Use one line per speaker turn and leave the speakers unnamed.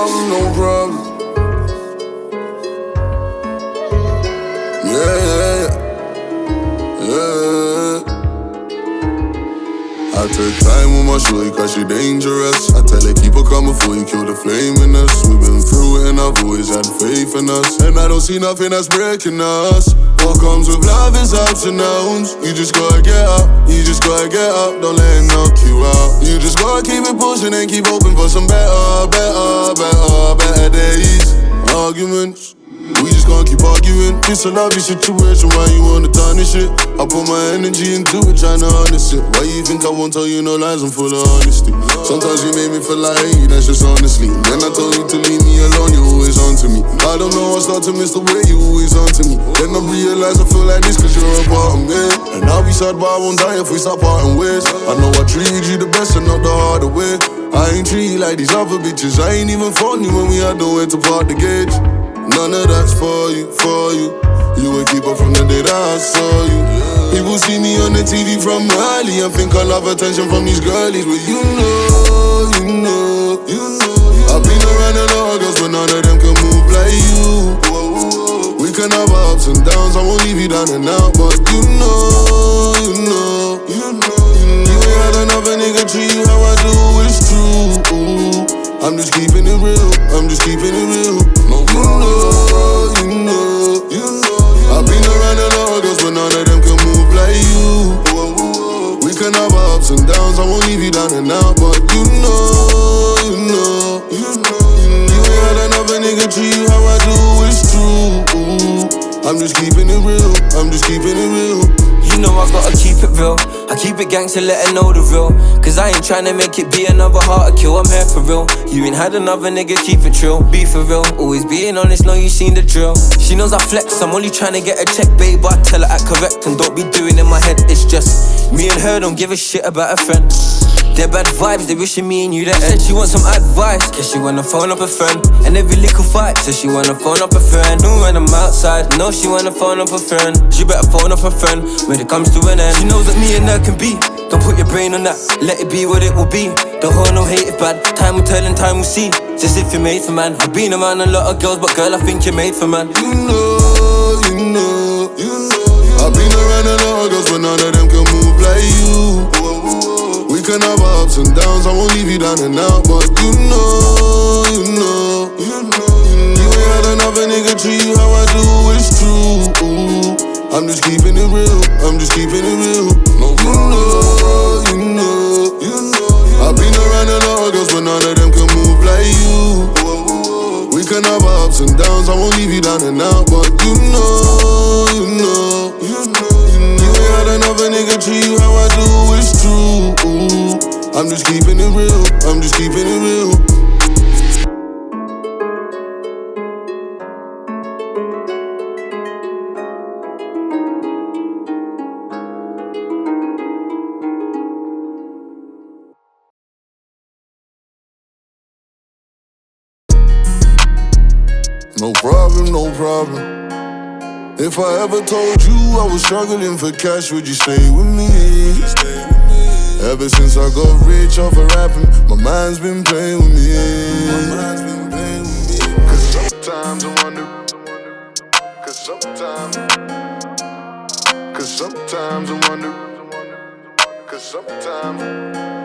problem, no problem. Yeah, yeah. I take time with my shorty cause she dangerous. I tell her keep her calm before you kill the flame in us. We've been through it and I've always had faith in us. And I don't see nothing that's breaking us. What comes with love is ups and downs. You just gotta get up, you just gotta get up. Don't let it knock you out. You just gotta keep it pushing and keep hoping for some better days. Arguments, we just gonna keep arguing. It's a lovely situation, why you wanna tarnish it? I put my energy into it, tryna harness it. Why you think I won't tell you no lies, I'm full of honesty. Sometimes you make me feel like hey, that's just honestly. Then I told you to leave me alone, you're always on to me. I don't know, I start to miss the way you always on to me. Then I realize I feel like this cause you're a part of me. And I'll be sad but I won't die if we start parting ways. I know I treated you the best and not the harder way. I ain't treat you like these other bitches. I ain't even phone you when we had nowhere to park the gauge. None of that's for you, for you. You a keeper from the day that I saw you. People see me on the TV from early and think I love attention from these girlies. But you know I've been around a lot of girls but none of them can move like you. We can have our ups and downs, I won't leave you down and out. But you ain't had another nigga treat you how I do, it's true. I'm just keeping it real, I'm just keeping it real. You know. I've been around a lot of girls, but none of them can move like you. We can have our ups and downs, I won't leave you down and out. But you ain't had another nigga treat you how I do, it's true. I'm just keeping it real, I'm just keeping it real.
You know I gotta keep it real. I keep it gangster, let her know the real. Cause I ain't tryna make it be another heart to kill, I'm here for real. You ain't had another nigga, keep it trill. Be for real, always being honest, know you seen the drill. She knows I flex, I'm only tryna get a check, babe. But I tell her act correct and don't be doing in my head. It's just me and her, don't give a shit about a friend. They're bad vibes, they wishing me and you the end. She wants some advice, guess she wanna phone up a friend. And every little fight, says she wanna phone up a friend. No, when I'm outside, no, she wanna phone up a friend. She better phone up a friend when it comes to an end. She knows that me and her can be. Don't put your brain on that, let it be what it will be. Don't hold no hate if bad, time will tell and time will see. Just if you're made for man. I've been around a lot of girls, but girl, I think you're made for man.
You know. I've been around a lot of girls, but none of them can move like you. We can have our ups and downs, I won't leave you down and out. But you know. You ain't had another nigga treat you how I do, it's true. I'm just keeping it real, I'm just keeping it real. You know. I've been around a lot of girls, but none of them can move like you. We can have our ups and downs, I won't leave you down and out. But you know. You ain't had another nigga treat you how I do, it's true. I'm just keeping it real, I'm just keeping it real. No problem. If I ever told you I was struggling for cash, would you stay with me? Ever since I got rich off of rapping, my mind's been playing with me. Cause sometimes I wonder. Cause sometimes I wonder. Cause sometimes